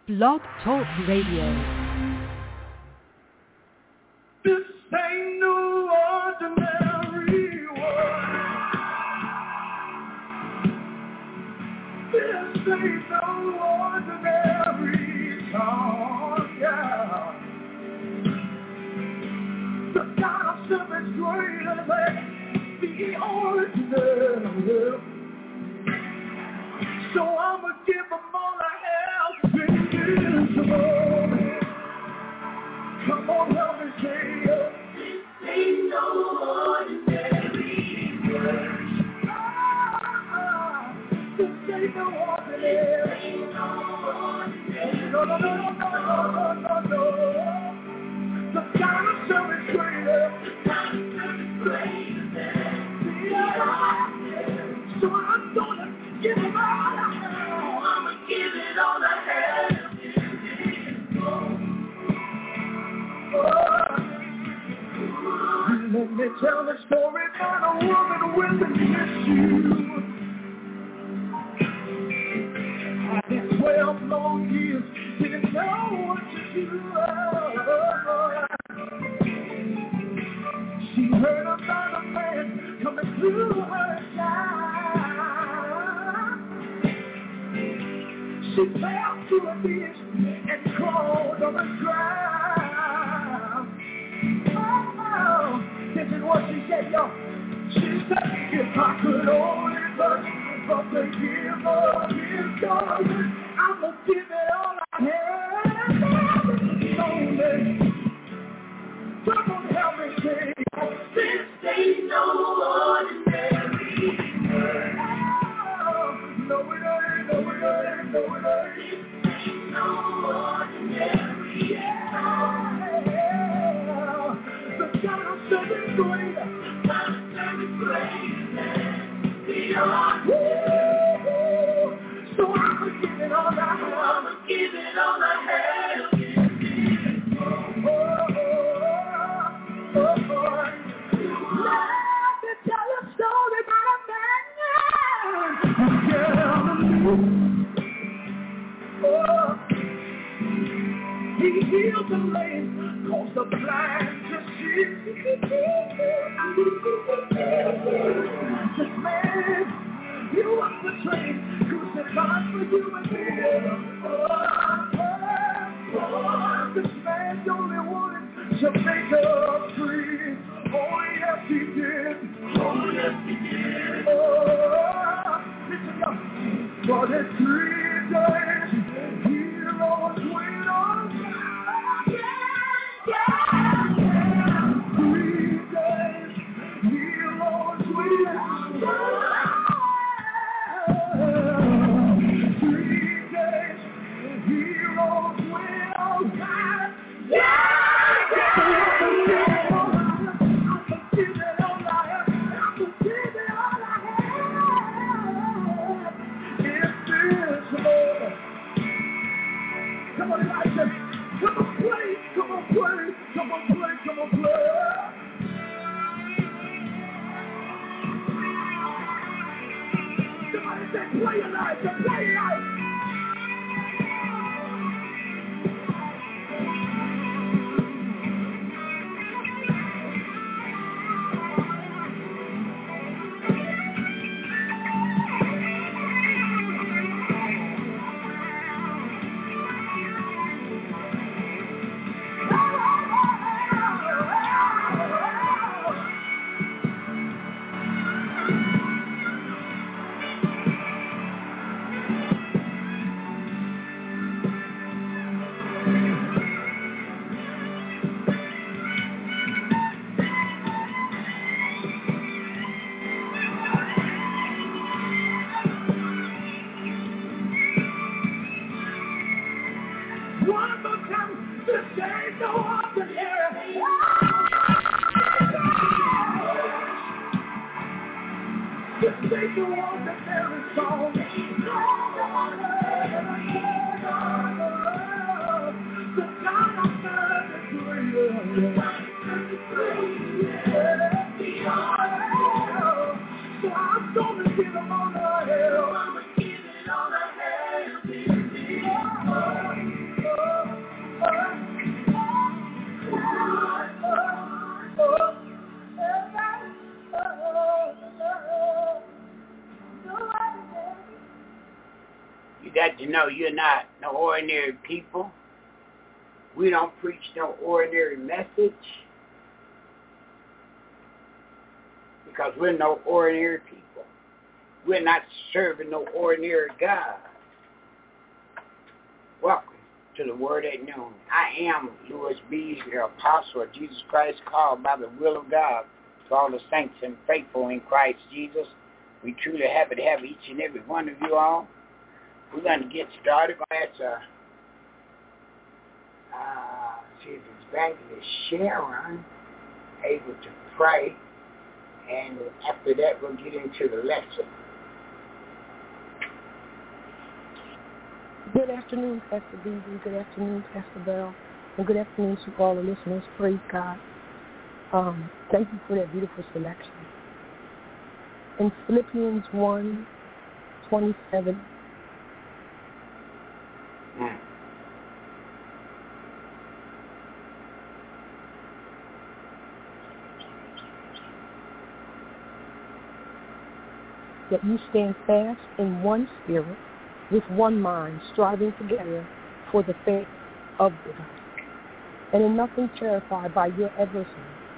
Blog Talk Radio. This ain't no ordinary world. This ain't no ordinary song, yeah. The God of serve is greater than the ordinary. So I'ma give them all I have in this moment. Come on, help me say it. This ain't no ordinary words. This ain't no ordinary. This ain't no ordinary. No, no, no, no, no, no, no, no. The God of serve is greater. The God of serve is greater than the ordinary. So I'm gonna give them all I have. I'ma give it all I have. Let me tell the story about a woman with an issue. I had 12 long years, didn't know what to do. She heard about a man coming through her side. She fell to a ditch and crawled on the ground. Oh, this is what she said, yo. She said, if I could only touch the give of his garment, I'ma give it all I have. Only, come on, help me say, this ain't no ordinary word. Oh, no it ain't, no it ain't, no it ain't. This ain't no ordinary The God of serve is greater. God of serve is greater. So I'ma give it all I have. I'ma give it all I have. Let me tell a story about a man. He healed the lame, caused the blind to see. This man, you was betrayed, crucified for you and me. This man only wanted to make us free. Oh yes he did. Oh yes he did. Oh, listen up. For the 3 days he rose with us. 3 days he rose with us. 3 days he rose with us. Come on, Elijah. Come on, play. Come on, play. Come on, play. Come on, play. Somebody say, play Elijah. Play Elijah. One more time, this ain't no ordinary. This ain't no ordinary song. The God of serve is greater. So I'm gonna give them all I have. I'm gonna give it all I have. got to know you're not no ordinary people. We don't preach no ordinary message because we're no ordinary people. We're not serving no ordinary God. Welcome to the Word at Noon. I am Louis Beasley, apostle of Jesus Christ, called by the will of God to all the saints and faithful in Christ Jesus. We truly happy to have each and every one of you all. We're going to get started. We're going to see if Evangelist Sharon able to pray, and after that we'll get into the lesson. Good afternoon, Pastor Beasley. Good afternoon, Pastor Bell. And good afternoon to all the listeners. Praise God. Thank you for that beautiful selection. In Philippians 1:27, that you stand fast in one spirit, with one mind, striving together for the faith of the gospel, and in nothing terrified by your adversary,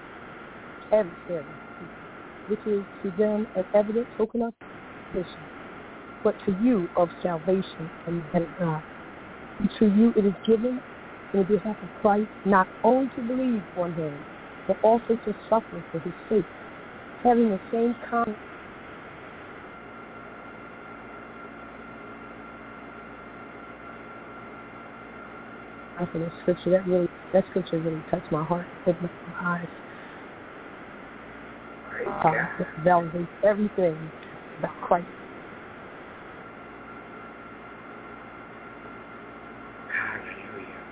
which is to them an evident token of salvation, but to you of salvation and the God. And to you it is given in behalf of Christ not only to believe on him, but also to suffer for his sake, having the same common. For that scripture really touched my heart, opened up my eyes. It validates everything about Christ. Hallelujah.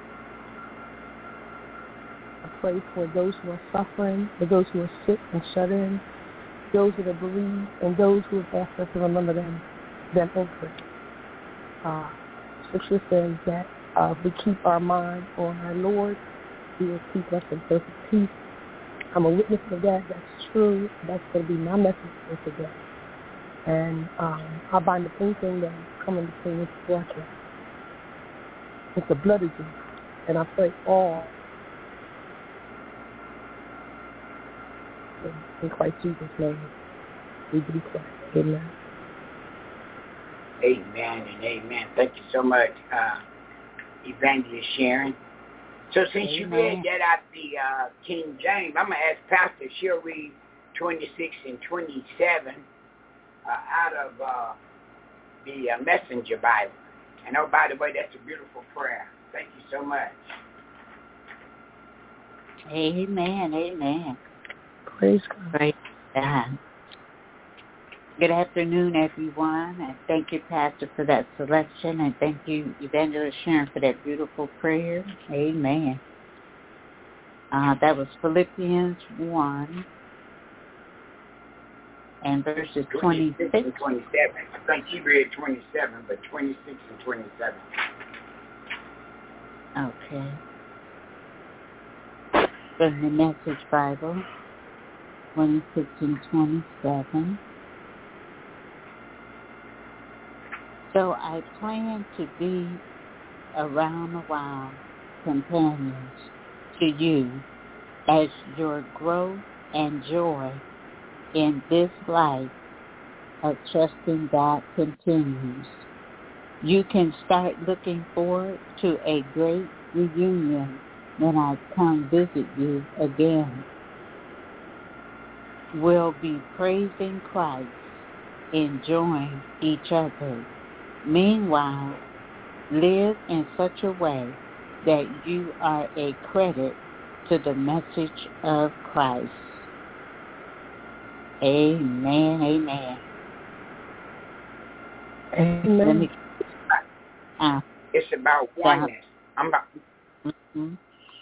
I pray for those who are suffering, for those who are sick and shut in, those that are bereaved, and those who have asked us to remember them in prayer. Scripture says that if we keep our mind on our Lord, he will keep us in perfect peace. I'm a witness of that. That's true. That's going to be my message for today. And I bind up anything that is coming between this broadcast. It's the blood of Jesus. And I pray all in Christ Jesus' name. We declare. Amen. Amen and amen. Thank you so much, Evangelist Sharon. So since you read that out the King James, I'm going to ask Pastor, she'll read 26 and 27 out of the Messenger Bible. And oh, by the way, that's a beautiful prayer. Thank you so much. Amen, amen. Praise God. Praise God. Good afternoon, everyone, and thank you, Pastor, for that selection, and thank you, Evangelist Sharon, for that beautiful prayer. Amen. That was Philippians 1 and verses 26 and 27. I think he read 27, but 26 and 27. Okay. From the Message Bible, 26 and 27. So I plan to be around a while companions to you as your growth and joy in this life of trusting God continues. You can start looking forward to a great reunion when I come visit you again. We'll be praising Christ, enjoying each other. Meanwhile, live in such a way that you are a credit to the message of Christ. Amen, amen. Amen. It's about oneness. I'm about. Mm-hmm.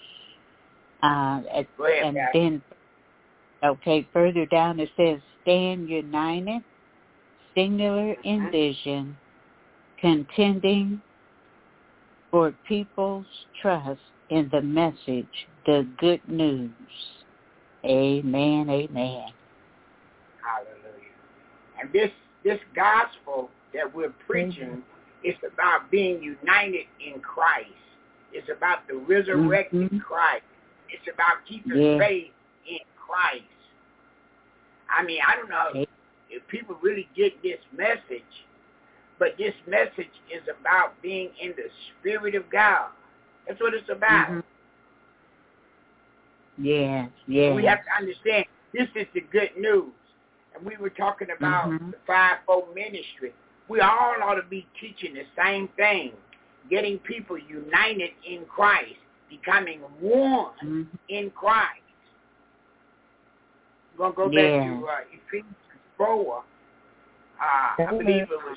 Go ahead, and guys. then, okay, further down it says, stand united, singular in vision, contending for people's trust in the message, the good news. Amen, amen. Hallelujah. And this gospel that we're preaching It's about being united in Christ. It's about the resurrected Christ. It's about keeping faith in Christ. I mean, I don't know if people really get this message, but this message is about being in the Spirit of God. That's what it's about. Yeah. We have to understand, this is the good news. And we were talking about the fivefold ministry. We all ought to be teaching the same thing, getting people united in Christ, becoming one in Christ. We're going to go back to Ephesians 4. I believe it was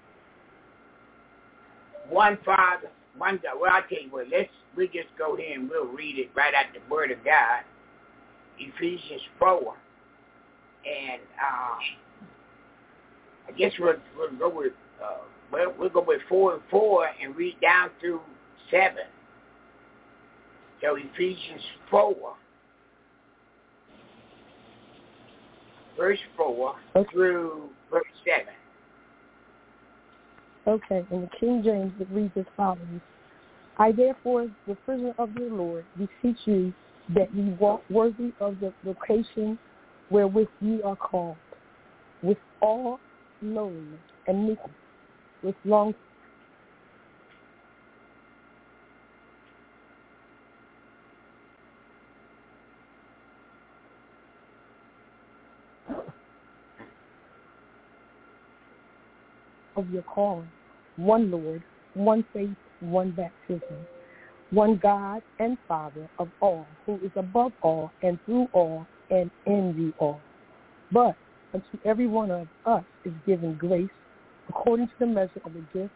one Father, one God. Well, I'll tell you what, we'll just go here and we'll read it right out the Word of God. Ephesians 4. And I guess we'll go with, we'll go with 4 and 4 and read down through 7. So Ephesians 4, verse 4 through verse 7. Okay, in the King James, it reads as follows. I therefore, the prisoner of the Lord, beseech you that ye walk worthy of the vocation wherewith ye are called, with all lowliness and meekness, with long of your calling, one Lord, one faith, one baptism, one God and Father of all, who is above all and through all and in you all. But unto every one of us is given grace according to the measure of the gift.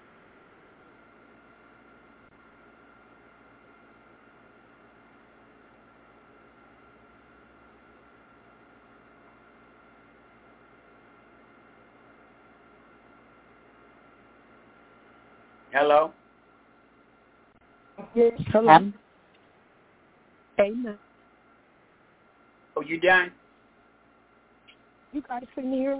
Hello? Yes, hello. Amen. Oh, you done? You got to sit here.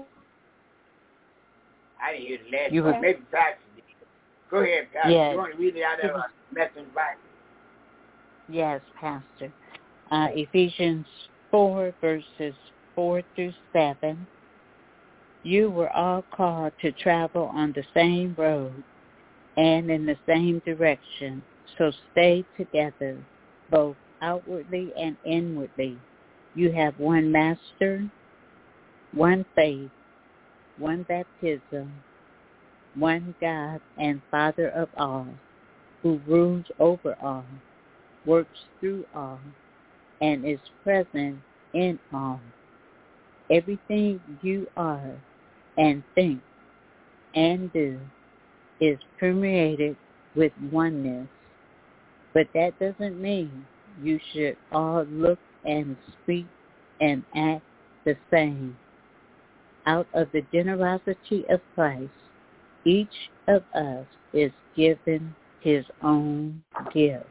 I didn't hear the last one. Maybe Pastor did. Go ahead, Pastor. Yes. You want to read it out of Message Bible? Yes, Pastor. Ephesians 4, verses 4 through 7. You were all called to travel on the same road and in the same direction, so stay together, both outwardly and inwardly. You have one Master, one faith, one baptism, one God and Father of all, who rules over all, works through all, and is present in all. Everything you are and think and do is permeated with oneness, but that doesn't mean you should all look and speak and act the same. Out of the generosity of Christ, each of us is given his own gift.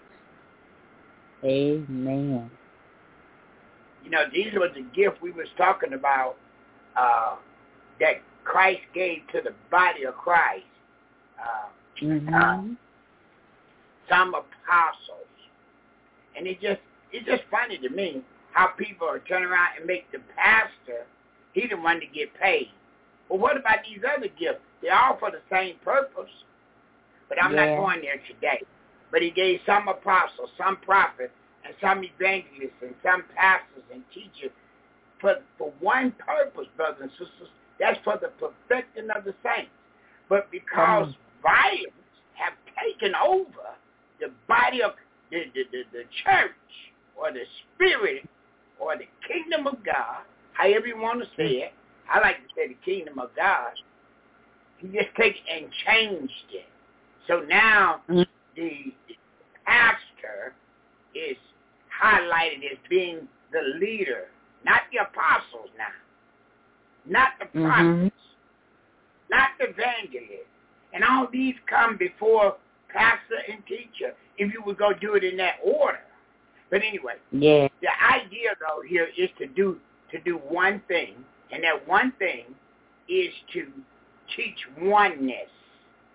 Amen. You know, these were the gifts we was talking about that Christ gave to the body of Christ. Some apostles. And it's just funny to me how people are turning around and make the pastor, he the one to get paid. Well, what about these other gifts? They're all for the same purpose. But I'm not going there today. But he gave some apostles, some prophets, and some evangelists, and some pastors and teachers for one purpose, brothers and sisters. That's for the perfecting of the saints. But because violence have taken over the body of the church or the spirit or the kingdom of God, however you want to say it, I like to say the kingdom of God, he just takes and changed it. So now the pastor is highlighted as being the leader, not the apostles now, not the prophets, not the evangelists. And all these come before pastor and teacher, if you would go do it in that order. But anyway, the idea, though, here is to do one thing, and that one thing is to teach oneness.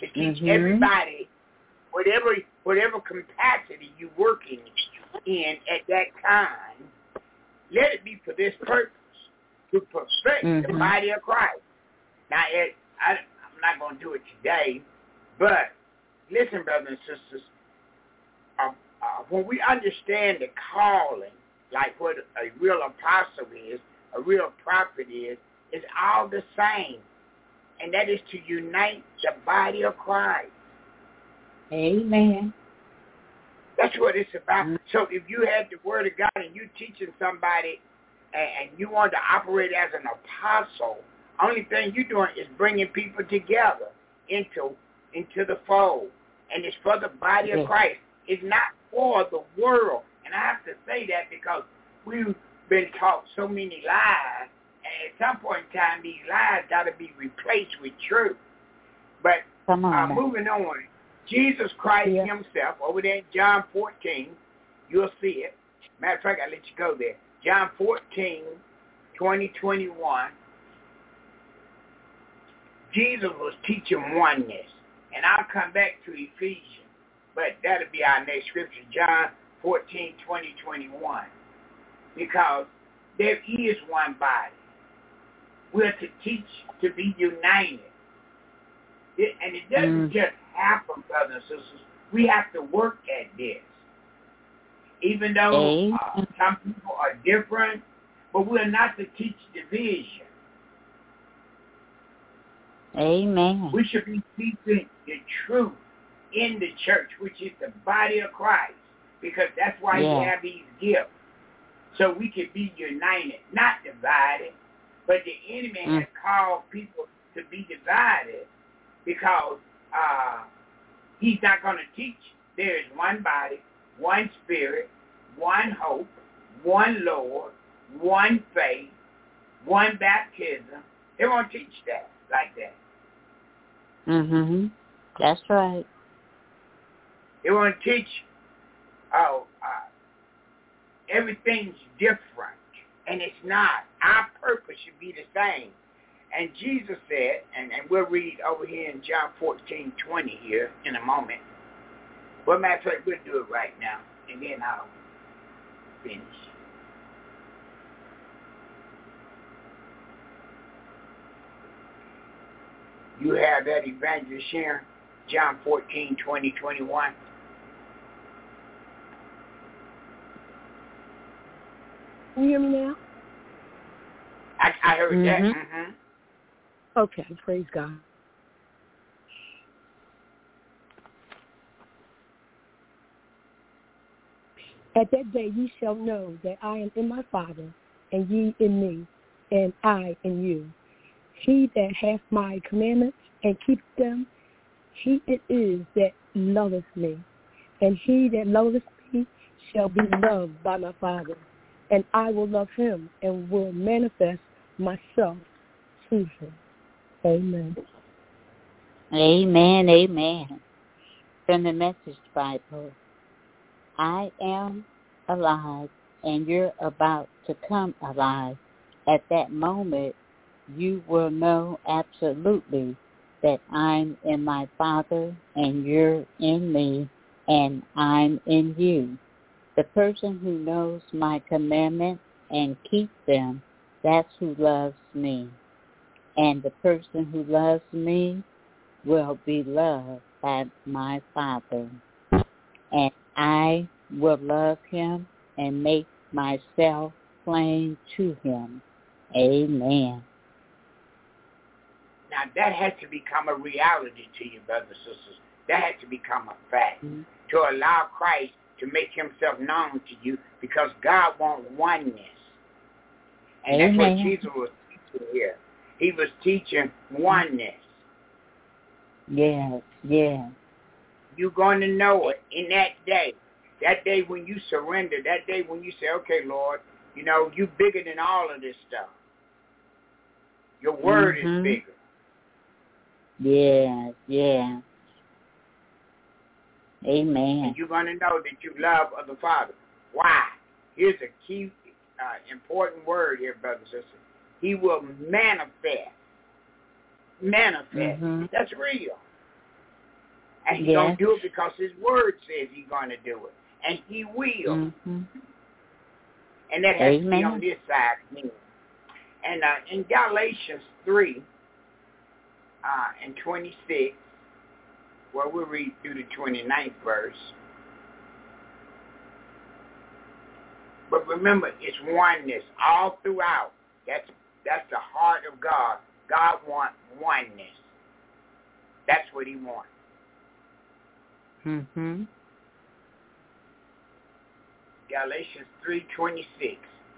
to teach everybody whatever capacity you're working in at that time. Let it be for this purpose, to perfect the body of Christ. Now, I'm not going to do it today, but listen, brothers and sisters, when we understand the calling, like what a real apostle is, a real prophet is, it's all the same, and that is to unite the body of Christ. Amen. That's what it's about. So if you had the word of God and you teaching somebody and you want to operate as an apostle, only thing you're doing is bringing people together into the fold. And it's for the body of Christ. It's not for the world. And I have to say that because we've been taught so many lies, and at some point in time, these lies got to be replaced with truth. But moving on, Jesus Christ himself, over there in John 14, you'll see it. Matter of fact, I'll let you go there. John 14, 20, 21, Jesus was teaching oneness. And I'll come back to Ephesians, but that'll be our next scripture, John 14, 20, 21. Because there is one body. We're to teach to be united. And it doesn't just happen, brothers and sisters. We have to work at this. Even though some people are different, but we're not to teach division. Amen. We should be teaching the truth in the church, which is the body of Christ, because that's why we have these gifts. So we can be united, not divided. But the enemy has called people to be divided because he's not going to teach. There is one body, one spirit, one hope, one Lord, one faith, one baptism. They won't teach that like that. That's right. They won't teach everything's different, and it's not. Our purpose should be the same. And Jesus said, and we'll read over here in John 14, 20 here in a moment. Well, matter of fact, we'll do it right now, and then I'll finish. You have that, Evangelist Sharon, John 14, 20, 21. Can you hear me now? I heard that. Okay, praise God. At that day ye shall know that I am in my Father, and ye in me, and I in you. He that hath my commandments and keepeth them, he it is that loveth me. And he that loveth me shall be loved by my Father. And I will love him and will manifest myself to him. Amen. Amen, amen. From the Message Bible, I am alive and you're about to come alive. At that moment, you will know absolutely that I'm in my Father and you're in me and I'm in you. The person who knows my commandments and keeps them, that's who loves me. And the person who loves me will be loved by my Father. And I will love him and make myself plain to him. Amen. Now, that has to become a reality to you, brothers and sisters. That has to become a fact. To allow Christ to make himself known to you, because God wants oneness. And that's what Jesus was teaching here. He was teaching oneness. Yes, yes. You're going to know it in that day. That day when you surrender, that day when you say, okay, Lord, you know, you're bigger than all of this stuff. Your word is bigger. Yes, yes. Amen. And you're going to know that you love of the Father. Why? Here's a key important word here, brothers and sisters. He will manifest. Manifest. That's real. And he's going to do it because his word says he's going to do it. And he will. Mm-hmm. And that has to be on this side of me. And in Galatians 3 and 26, well, we'll read through the 29th verse. But remember, it's oneness all throughout. That's the heart of God. God wants oneness. That's what he wants. Mm-hmm. Galatians 3:26.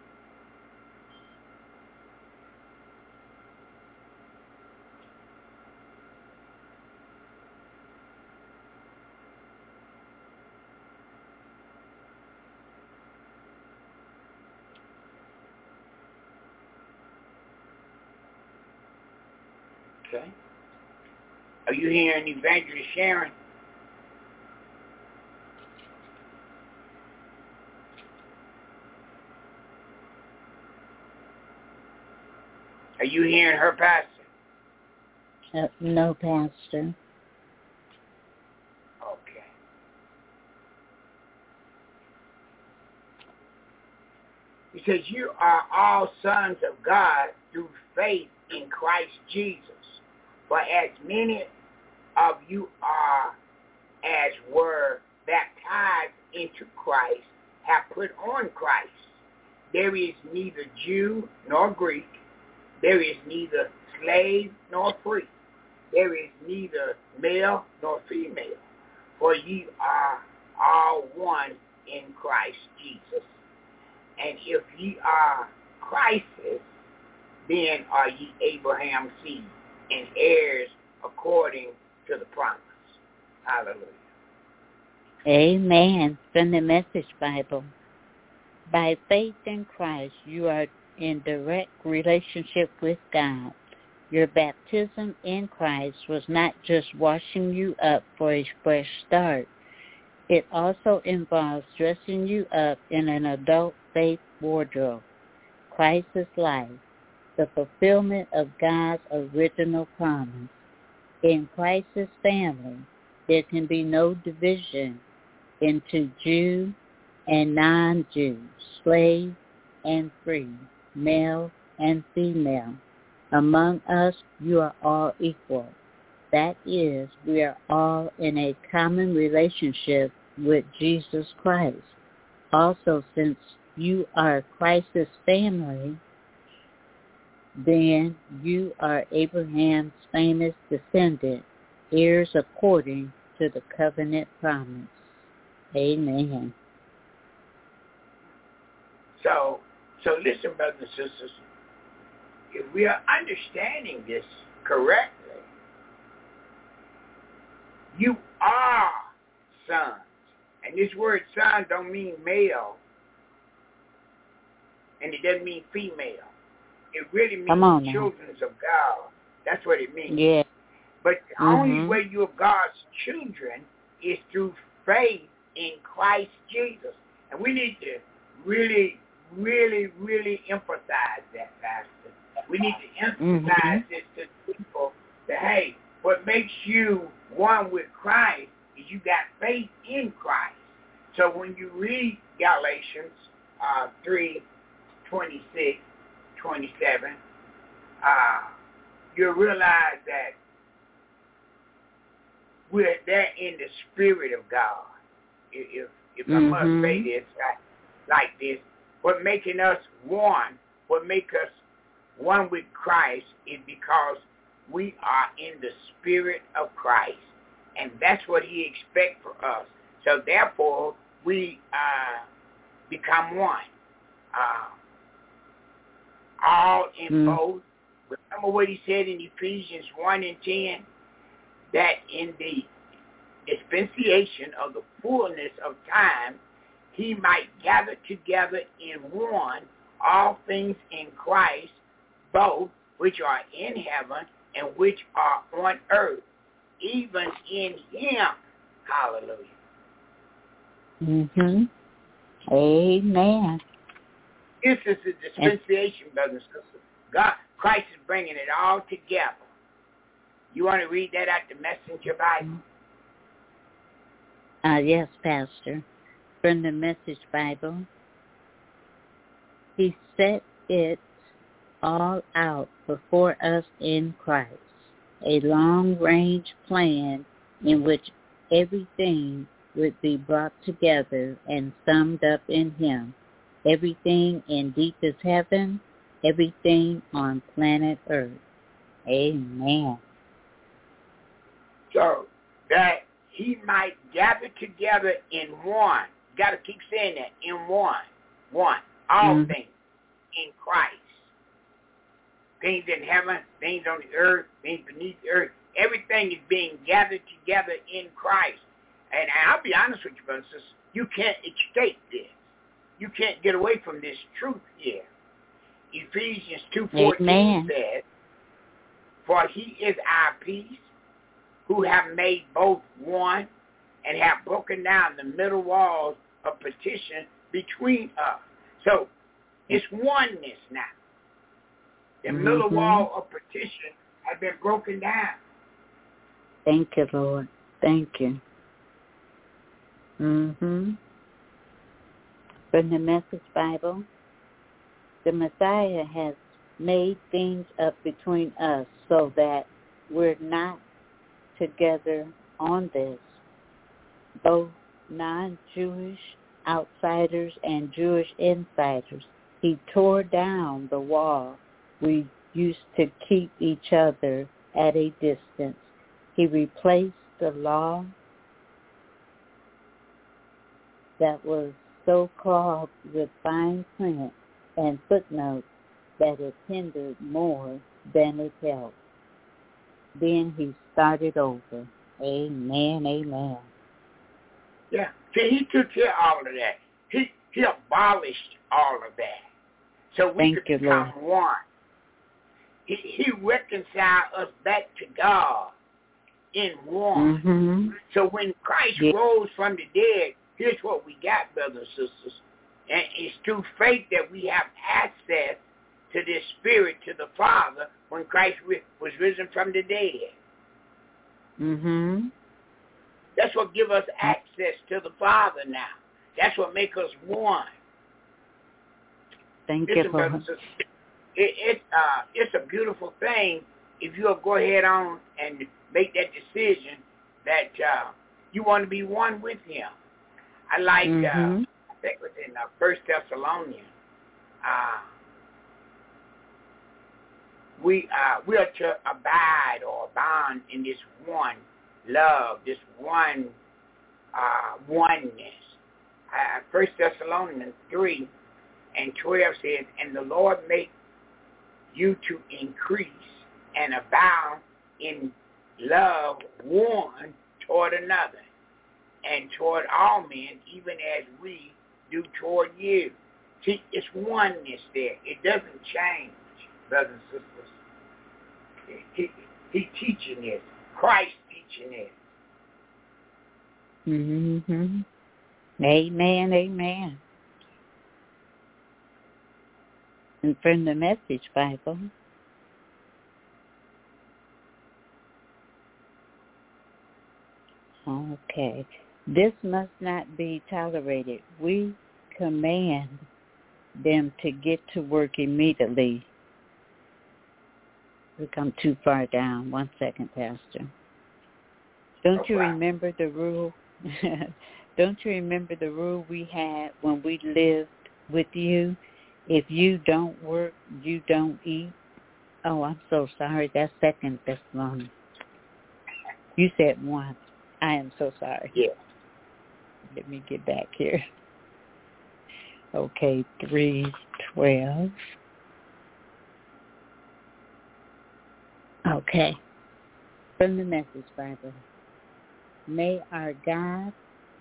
Okay. Are you hearing Evangelist Sharon? Are you hearing her, Pastor? No, Pastor. Okay. He says, you are all sons of God through faith in Christ Jesus. For as many of you are as were baptized into Christ have put on Christ. There is neither Jew nor Greek. There is neither slave nor free. There is neither male nor female. For ye are all one in Christ Jesus. And if ye are Christ's, then are ye Abraham's seed and heirs according to the promise. Hallelujah. Amen. From the Message Bible. By faith in Christ, you are in direct relationship with God. Your baptism in Christ was not just washing you up for a fresh start. It also involves dressing you up in an adult faith wardrobe. Christ's life, the fulfillment of God's original promise. In Christ's family, there can be no division into Jew and non-Jew, slave and free, male and female. Among us, you are all equal. That is, we are all in a common relationship with Jesus Christ. Also, since you are Christ's family, then you are Abraham's famous descendant, heirs according to the covenant promise. Amen. So listen, brothers and sisters, if we are understanding this correctly, you are sons. And this word son don't mean male, and it doesn't mean female. It really means children of God. That's what it means. Yeah. But the only way you're God's children is through faith in Christ Jesus. And we need to really, really, really emphasize that, Pastor. We need to emphasize this to people that, hey, what makes you one with Christ is you got faith in Christ. So when you read Galatians 3:26, 27, you'll realize that we're there in the Spirit of God. If I must say this like this, what making us one, what make us one with Christ is because we are in the Spirit of Christ. And that's what he expects for us. So therefore, we become one. All in both. Remember what he said in Ephesians 1:10, that in the dispensation of the fullness of time, he might gather together in one all things in Christ, both which are in heaven and which are on earth, even in him. Hallelujah. Amen. This is the dispensation, brothers and sisters. God, Christ is bringing it all together. You want to read that out the Messenger Bible? Mm-hmm. It says, for the dispensation of the fullness of time, he might gather together in one all things in Christ, both which are in heaven and which are on earth, even in him. Hallelujah. Amen. And, Yes, Pastor. From the Message Bible, He set it all out before us in Christ, a long-range plan in which everything would be brought together and summed up in Him, everything in deepest heaven, everything on planet Earth. Amen. So that He might gather together in one. Got to keep saying that, in one. All things in Christ. Things in heaven, things on the earth, things beneath the earth. Everything is being gathered together in Christ. And I'll be honest with you, brothers and sisters, you can't escape this. You can't get away from this truth here. Ephesians 2:14 says, "For He is our peace, who have made both one, and have broken down the middle walls of partition between us." So it's oneness now. The middle wall of partition has been broken down. Thank you, Lord. Thank you. From the Message Bible, the Messiah has made things up between us so that we're not together on this. Both non-Jewish outsiders and Jewish insiders. He tore down the wall we used to keep each other at a distance. He replaced the law that was so clogged with fine print and footnotes that it hindered more than it helped. Then he started over. Amen, amen. Yeah. See, he took care of all of that. He abolished all of that. So we could become one. He reconciled us back to God in one. So when Christ rose from the dead, here's what we got, brothers and sisters. And it's through faith that we have access to this Spirit, to the Father, when Christ was risen from the dead. That's what gives us access to the Father now. That's what makes us one. Thank you, Lord. It's a beautiful thing if you'll go ahead on and make that decision that you want to be one with Him. I like, I think it was in 1 Thessalonians, we are to abide or abound in this one love, this one oneness. 1 Thessalonians 3:12 says, "And the Lord make you to increase and abound in love one toward another, and toward all men, even as we do toward you." See, it's oneness there. It doesn't change, brothers and sisters. He teaching this. Christ teaching this. Amen, amen. And from the Message Bible, okay. This must not be tolerated. We command them to get to work immediately. We come too far down. 1 second, Pastor. Don't you remember the rule? Don't you remember the rule we had when we lived with you? If you don't work, you don't eat. Oh, I'm so sorry. That's 2 Thessalonians. You said 1. I am so sorry. Yeah. Let me get back here. Okay, 3:12. Okay. From the Message Bible. May our God,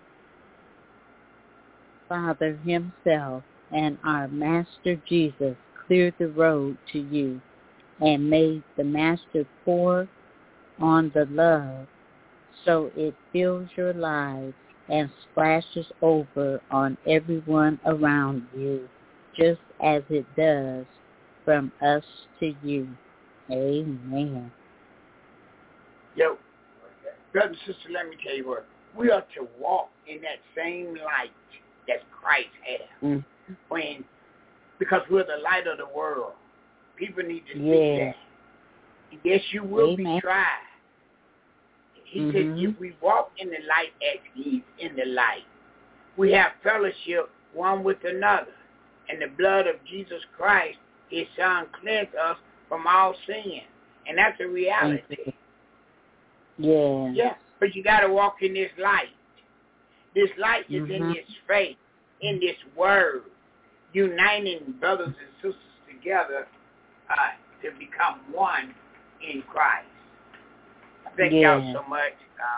Father Himself, and our Master Jesus clear the road to you, and may the Master pour on the love so it fills your lives and splashes over on everyone around you, just as it does from us to you. Amen. Yo, brother and sister, let me tell you what. We are to walk in that same light that Christ had. Because we're the light of the world. People need to see that. Yes, you will be tried. He said, if we walk in the light as he's in the light, we have fellowship one with another. And the blood of Jesus Christ, his son, cleansed us from all sin. And that's a reality. Yeah. But you got to walk in this light. This light is in this faith, in this word, uniting brothers and sisters together to become one in Christ. Thank y'all so much.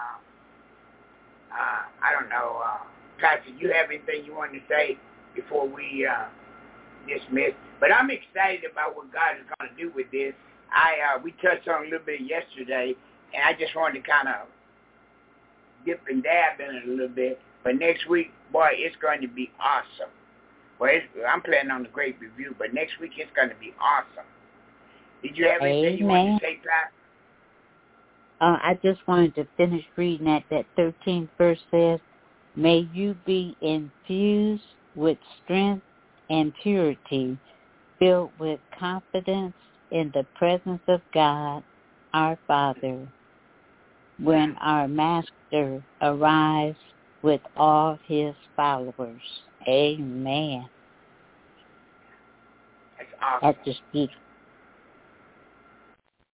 I don't know, Pastor, you have anything you want to say before we dismiss? But I'm excited about what God is going to do with this. We touched on it a little bit yesterday, and I just wanted to kind of dip and dab in it a little bit. But next week, boy, it's going to be awesome. Well, I'm planning on the great review, but next week it's going to be awesome. Did you have anything you wanted to say, Pastor? I just wanted to finish reading that 13th verse says, may you be infused with strength and purity, filled with confidence in the presence of God, our Father, when our Master arrives with all his followers. Amen. That's awesome. That's just beautiful.